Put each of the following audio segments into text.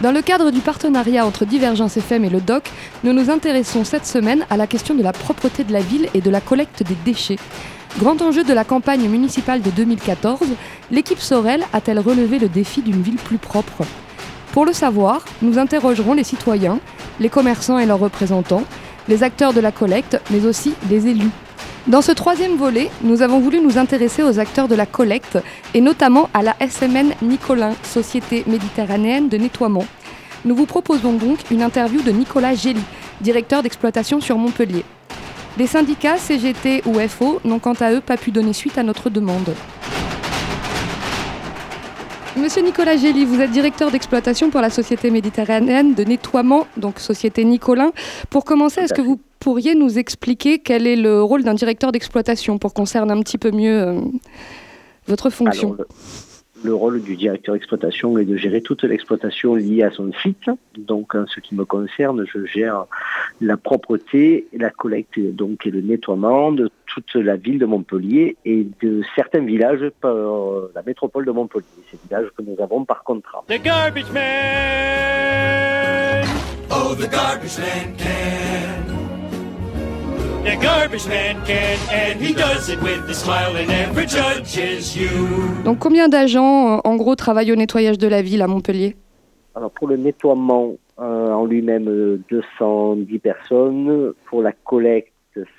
Dans le cadre du partenariat entre Divergence FM et le DOC, nous nous intéressons cette semaine à la question de la propreté de la ville et de la collecte des déchets. Grand enjeu de la campagne municipale de 2014, l'équipe Sorel a-t-elle relevé le défi d'une ville plus propre ? Pour le savoir, nous interrogerons les citoyens, les commerçants et leurs représentants, les acteurs de la collecte, mais aussi les élus. Dans ce troisième volet, nous avons voulu nous intéresser aux acteurs de la collecte et notamment à la SMN Nicolin, Société méditerranéenne de nettoiement. Nous vous proposons donc une interview de Nicolas Gély, directeur d'exploitation sur Montpellier. Les syndicats CGT ou FO n'ont quant à eux pas pu donner suite à notre demande. Monsieur Nicolas Gély, vous êtes directeur d'exploitation pour la Société méditerranéenne de nettoiement, donc Société Nicolin. Pour commencer, est-ce que vous pourriez nous expliquer quel est le rôle d'un directeur d'exploitation pour qu'on cerne un petit peu mieux votre fonction ? Alors, le rôle du directeur d'exploitation est de gérer toute l'exploitation liée à son site. Donc, en ce qui me concerne, je gère la propreté, la collecte donc, et le nettoiement de toute la ville de Montpellier et de certains villages par la métropole de Montpellier. Ces villages que nous avons par contrat. The garbage man! Oh, the garbage man can. The garbage man can, and he does it with a smile and never judges you. Donc combien d'agents, en gros, travaillent au nettoyage de la ville à Montpellier ? Alors pour le nettoiement en lui-même, 210 personnes. Pour la collecte,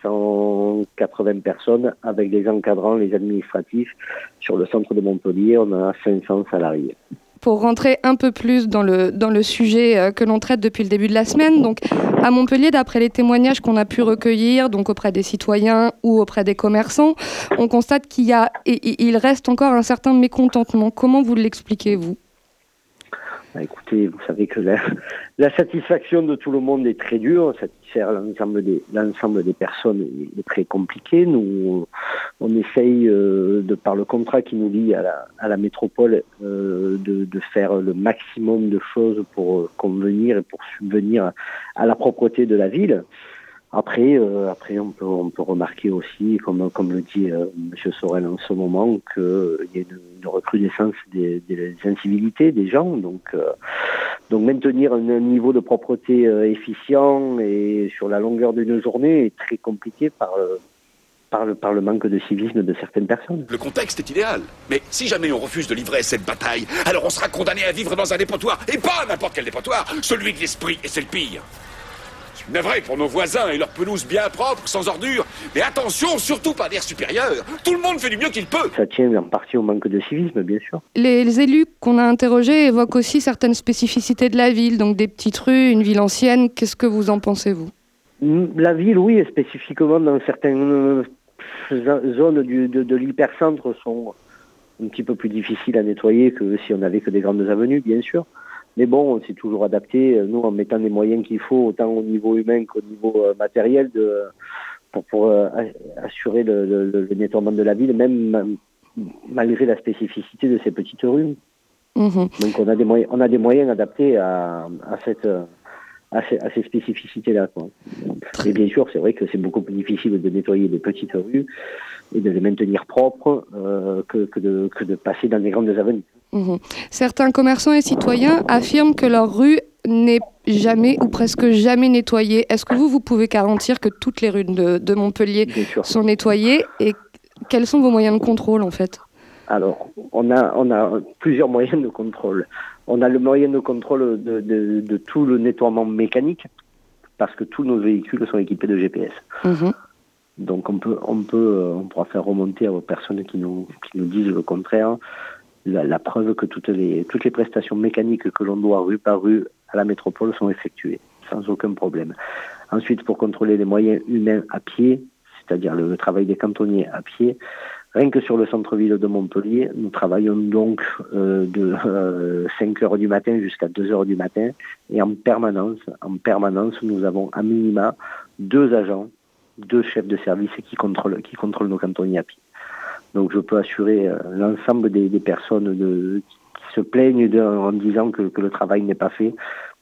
180 personnes. Avec les encadrants, les administratifs. Sur le centre de Montpellier, on a 500 salariés. Pour rentrer un peu plus dans le sujet que l'on traite depuis le début de la semaine, donc à Montpellier, d'après les témoignages qu'on a pu recueillir, donc auprès des citoyens ou auprès des commerçants, on constate il reste encore un certain mécontentement. Comment vous l'expliquez, vous ? Écoutez, vous savez que la satisfaction de tout le monde est très dure. Satisfaire l'ensemble des personnes est très compliqué. Nous, on essaye, de par le contrat qui nous lie à la métropole, de faire le maximum de choses pour convenir et pour subvenir à la propreté de la ville. Après, on peut remarquer aussi, comme le dit M. Sorel en ce moment, qu'il y a une recrudescence des incivilités des gens. Donc maintenir un niveau de propreté efficient et sur la longueur d'une journée est très compliqué par le manque de civisme de certaines personnes. Le contexte est idéal, mais si jamais on refuse de livrer cette bataille, alors on sera condamné à vivre dans un dépotoir, et pas n'importe quel dépotoir, celui de l'esprit, et c'est le pire. Je suis navré pour nos voisins et leurs pelouses bien propres, sans ordures, mais attention, surtout pas d'air supérieur. Tout le monde fait du mieux qu'il peut. Ça tient en partie au manque de civisme, bien sûr. Les élus qu'on a interrogés évoquent aussi certaines spécificités de la ville, donc des petites rues, une ville ancienne. Qu'est-ce que vous en pensez, vous ? La ville, oui, et spécifiquement dans certaines zones de l'hypercentre sont un petit peu plus difficiles à nettoyer que si on n'avait que des grandes avenues, bien sûr. Mais bon, c'est toujours adapté, nous, en mettant les moyens qu'il faut, autant au niveau humain qu'au niveau matériel, pour assurer le nettoiement de la ville, même malgré la spécificité de ces petites rues. Mmh. Donc on a des moyens adaptés à ces spécificités-là, quoi. Et bien sûr, c'est vrai que c'est beaucoup plus difficile de nettoyer les petites rues et de les maintenir propres que de passer dans des grandes avenues. Mmh. Certains commerçants et citoyens affirment que leur rue n'est jamais ou presque jamais nettoyée. Est-ce que vous pouvez garantir que toutes les rues de Montpellier sont nettoyées et quels sont vos moyens de contrôle en fait ? Alors, on a plusieurs moyens de contrôle. On a le moyen de contrôle de tout le nettoiement mécanique parce que tous nos véhicules sont équipés de GPS. Mmh. Donc on pourra faire remonter aux personnes qui nous disent le contraire la preuve que toutes les prestations mécaniques que l'on doit rue par rue à la métropole sont effectuées sans aucun problème. Ensuite, pour contrôler les moyens humains à pied, c'est-à-dire le travail des cantonniers à pied, rien que sur le centre-ville de Montpellier, nous travaillons donc de 5 heures du matin jusqu'à 2 heures du matin et en permanence, nous avons à minima 2 agents, 2 chefs de service qui contrôlent nos cantonniers à pied. Donc je peux assurer l'ensemble des personnes qui se plaignent en disant que le travail n'est pas fait,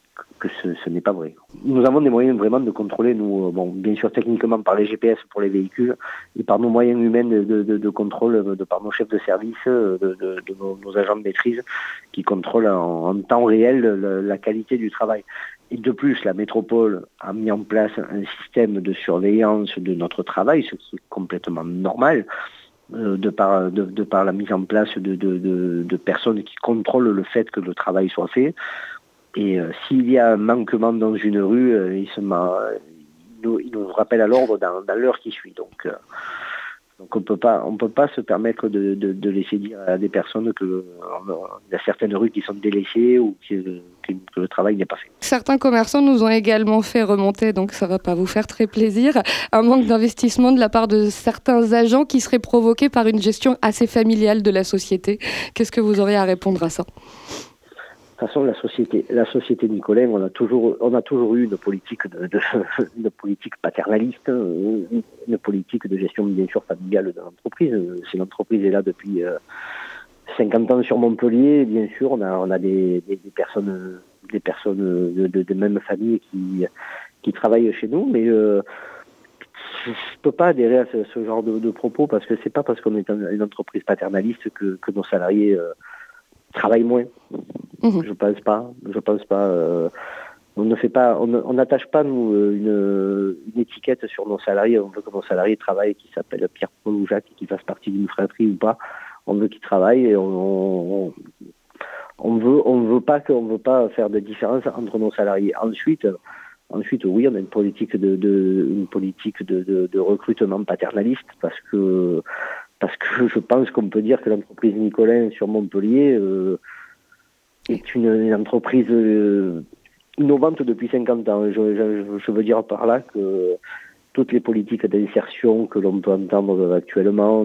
que ce n'est pas vrai. Nous avons des moyens vraiment de contrôler, nous, bien sûr techniquement par les GPS pour les véhicules et par nos moyens humains de contrôle, par nos chefs de service, nos agents de maîtrise qui contrôlent en temps réel la qualité du travail. Et de plus, la métropole a mis en place un système de surveillance de notre travail, ce qui est complètement normal, de par la mise en place de personnes qui contrôlent le fait que le travail soit fait. Et s'il y a un manquement dans une rue, il nous rappelle à l'ordre dans l'heure qui suit. Donc on peut pas se permettre de laisser dire à des personnes qu'il y a certaines rues qui sont délaissées ou que le travail n'est pas fait. Certains commerçants nous ont également fait remonter, donc ça ne va pas vous faire très plaisir, un manque d'investissement de la part de certains agents qui serait provoqué par une gestion assez familiale de la société. Qu'est-ce que vous auriez à répondre à ça ? De toute façon, la société Nicolin, on a toujours eu une politique de politique paternaliste, une politique de gestion bien sûr familiale de l'entreprise. Si l'entreprise est là depuis 50 ans sur Montpellier, bien sûr, on a des personnes de même famille qui travaillent chez nous, mais je peux pas adhérer à ce genre de propos parce que c'est pas parce qu'on est une entreprise paternaliste que nos salariés travaillent moins. Je pense pas. On n'attache pas nous une étiquette sur nos salariés. On veut que nos salariés travaillent, qui s'appellent Pierre, Paul ou Jacques, qui fassent partie d'une fratrie ou pas. On veut qu'ils travaillent et on veut pas faire de différence entre nos salariés. Ensuite, oui, on a une politique de recrutement paternaliste parce que je pense qu'on peut dire que l'entreprise Nicolin sur Montpellier est une entreprise innovante depuis 50 ans. Je veux dire par là que toutes les politiques d'insertion que l'on peut entendre actuellement,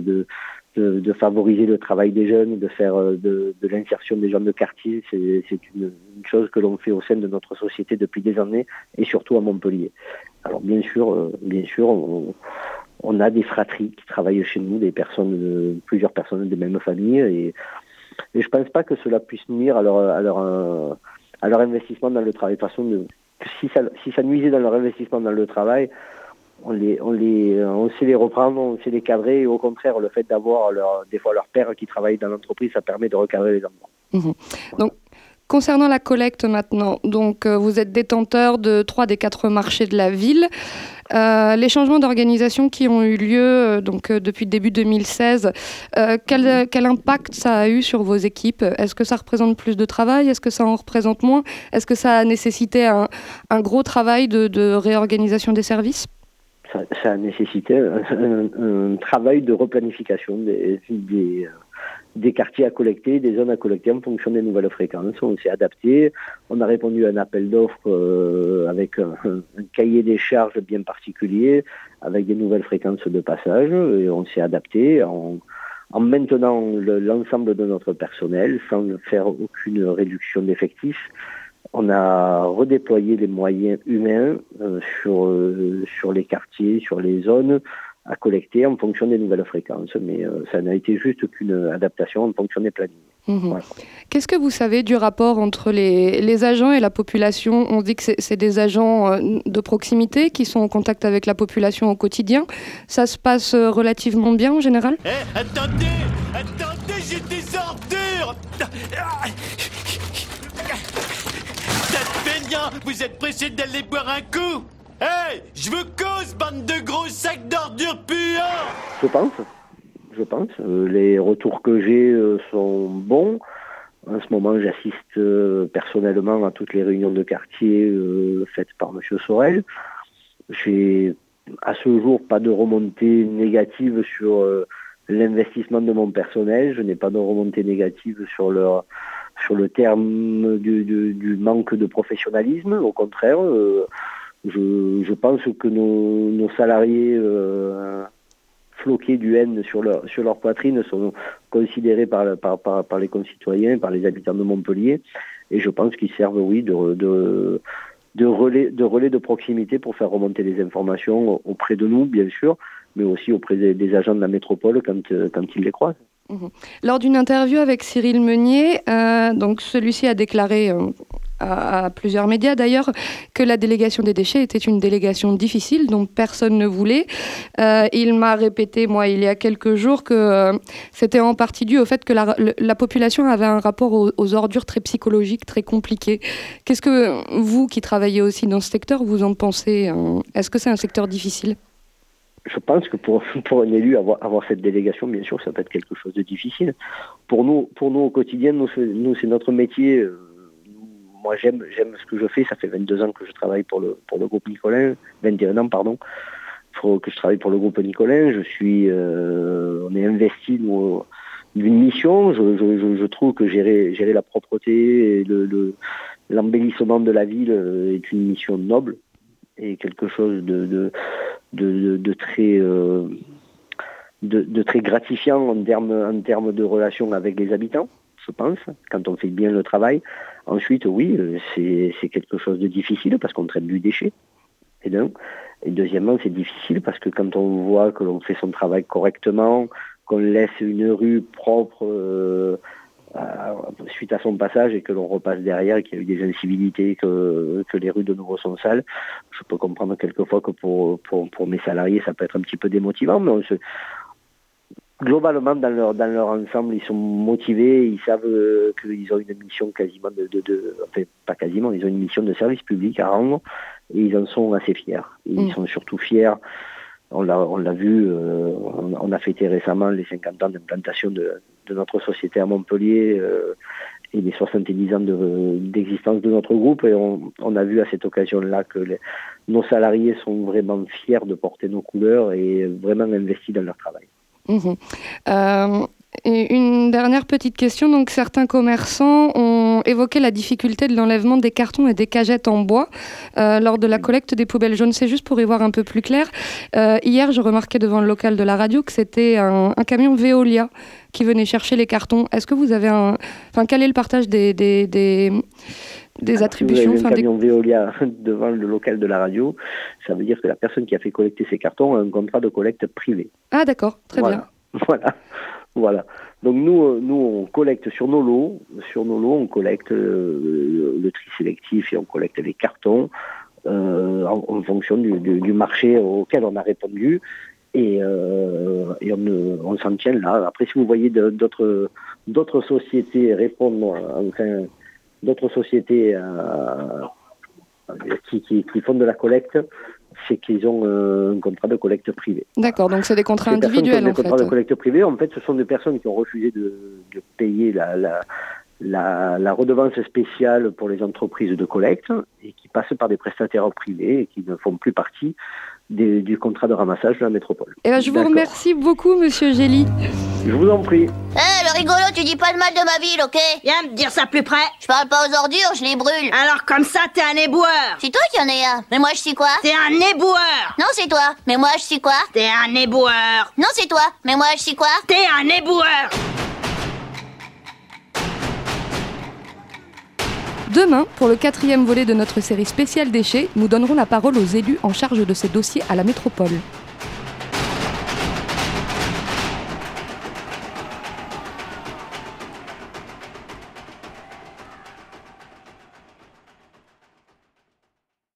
de favoriser le travail des jeunes, de faire de l'insertion des gens de quartier, c'est une chose que l'on fait au sein de notre société depuis des années et surtout à Montpellier. Alors bien sûr, on a des fratries qui travaillent chez nous, plusieurs personnes des mêmes familles, et je pense pas que cela puisse nuire à leur investissement dans le travail. De toute façon, si ça nuisait dans leur investissement dans le travail, on sait les reprendre, on sait les cadrer, et au contraire, le fait d'avoir des fois leur père qui travaille dans l'entreprise, ça permet de recadrer les enfants. Voilà. Donc, concernant la collecte maintenant, donc vous êtes détenteur de 3 des 4 marchés de la ville. Les changements d'organisation qui ont eu lieu depuis début 2016, quel impact ça a eu sur vos équipes ? Est-ce que ça représente plus de travail ? Est-ce que ça en représente moins ? Est-ce que ça a nécessité un gros travail de réorganisation des services ? Ça a nécessité un travail de replanification des quartiers à collecter, des zones à collecter en fonction des nouvelles fréquences. On s'est adapté, on a répondu à un appel d'offres avec un cahier des charges bien particulier, avec des nouvelles fréquences de passage, et on s'est adapté en maintenant l'ensemble de notre personnel sans faire aucune réduction d'effectifs. On a redéployé les moyens humains sur les quartiers, sur les zones à collecter en fonction des nouvelles fréquences. Mais ça n'a été juste qu'une adaptation en fonction des plannings. Voilà. Qu'est-ce que vous savez du rapport entre les agents et la population ? On dit que c'est des agents de proximité qui sont en contact avec la population au quotidien. Ça se passe relativement bien en général ? Attendez, j'ai des ordures. Vous êtes pressé d'aller boire un coup ? Hey, je vous cause, bande de gros sacs d'ordures puants ! Je pense. Les retours que j'ai sont bons. En ce moment, j'assiste personnellement à toutes les réunions de quartier faites par M. Sorel. J'ai, à ce jour, pas de remontée négative sur l'investissement de mon personnel. Je n'ai pas de remontée négative sur le terme du manque de professionnalisme. Au contraire, je pense que nos salariés floqués du haine sur leur poitrine sont considérés par les concitoyens, par les habitants de Montpellier, et je pense qu'ils servent, oui, de relais de proximité pour faire remonter les informations auprès de nous, bien sûr, mais aussi auprès des agents de la métropole quand ils les croisent. Lors d'une interview avec Cyril Meunier, donc celui-ci a déclaré à plusieurs médias d'ailleurs, que la délégation des déchets était une délégation difficile dont personne ne voulait. Il m'a répété, moi, il y a quelques jours, que c'était en partie dû au fait que la population avait un rapport aux ordures très psychologique, très compliqué. Qu'est-ce que vous, qui travaillez aussi dans ce secteur, vous en pensez ? Est-ce que c'est un secteur difficile ? Je pense que pour un élu, avoir cette délégation, bien sûr, ça peut être quelque chose de difficile. Pour nous au quotidien, nous c'est notre métier. Moi, j'aime ce que je fais. Ça fait 22 ans que je travaille pour le groupe Nicolin, 21 ans, pardon, que je travaille pour le groupe Nicolin. On est investi d'une mission. Je trouve que gérer la propreté et l'embellissement de la ville est une mission noble et quelque chose de très gratifiant en termes de relations avec les habitants, je pense, quand on fait bien le travail. Ensuite, oui, c'est quelque chose de difficile parce qu'on traite du déchet, et deuxièmement, c'est difficile parce que quand on voit que l'on fait son travail correctement, qu'on laisse une rue propre suite à son passage et que l'on repasse derrière et qu'il y a eu des incivilités, que les rues de nouveau sont sales, je peux comprendre quelquefois que pour mes salariés ça peut être un petit peu démotivant, mais globalement dans leur ensemble ils sont motivés, ils savent qu'ils ont une mission quasiment enfin pas quasiment, ils ont une mission de service public à rendre et ils en sont assez fiers. Et ils sont surtout fiers. On l'a vu, on a fêté récemment les 50 ans d'implantation de notre société à Montpellier et les 70 ans d'existence de notre groupe. Et on a vu à cette occasion-là que nos salariés sont vraiment fiers de porter nos couleurs et vraiment investis dans leur travail. Et une dernière petite question. Donc, certains commerçants ont évoqué la difficulté de l'enlèvement des cartons et des cagettes en bois lors de la collecte des poubelles jaunes. C'est juste pour y voir un peu plus clair. Hier, je remarquais devant le local de la radio que c'était un camion Veolia qui venait chercher les cartons. Est-ce que vous avez quel est le partage des attributions? Si vous avez un camion Veolia devant le local de la radio, ça veut dire que la personne qui a fait collecter ces cartons a un contrat de collecte privé. Ah d'accord, très bien. Voilà. Donc nous on collecte sur nos lots, on collecte le tri sélectif et on collecte les cartons en fonction du marché auquel on a répondu et on s'en tient là. Après, si vous voyez d'autres sociétés répondre, d'autres sociétés qui font de la collecte, c'est qu'ils ont un contrat de collecte privé. D'accord, donc c'est des contrats individuels en fait. Les contrats de collecte privé, en fait, ce sont des personnes qui ont refusé de payer la redevance spéciale pour les entreprises de collecte et qui passent par des prestataires privés et qui ne font plus partie du contrat de ramassage de la métropole. Et je vous remercie beaucoup, Monsieur Gély. Je vous en prie. Le rigolo, tu dis pas de mal de ma ville, ok? Viens me dire ça plus près. Je parle pas aux ordures, je les brûle. Alors comme ça, t'es un éboueur. C'est toi qui en es un. Mais moi, je suis quoi? T'es un éboueur. Non, c'est toi. Mais moi, je suis quoi? T'es un éboueur. Non, c'est toi. Mais moi, je suis quoi? T'es un éboueur. Demain, pour le 4e volet de notre série spéciale déchets, nous donnerons la parole aux élus en charge de ces dossiers à la métropole.